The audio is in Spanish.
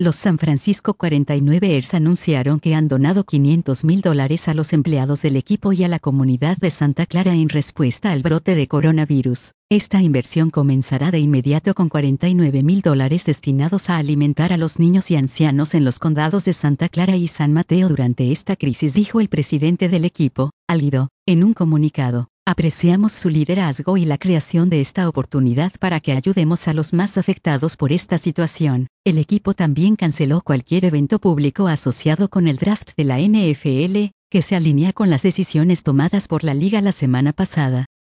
Los San Francisco 49ers anunciaron que han donado $500,000 a los empleados del equipo y a la comunidad de Santa Clara en respuesta al brote de coronavirus. Esta inversión comenzará de inmediato con $49,000 destinados a alimentar a los niños y ancianos en los condados de Santa Clara y San Mateo durante esta crisis, dijo el presidente del equipo, Al Ido, en un comunicado. Apreciamos su liderazgo y la creación de esta oportunidad para que ayudemos a los más afectados por esta situación. El equipo también canceló cualquier evento público asociado con el draft de la NFL, que se alinea con las decisiones tomadas por la liga la semana pasada.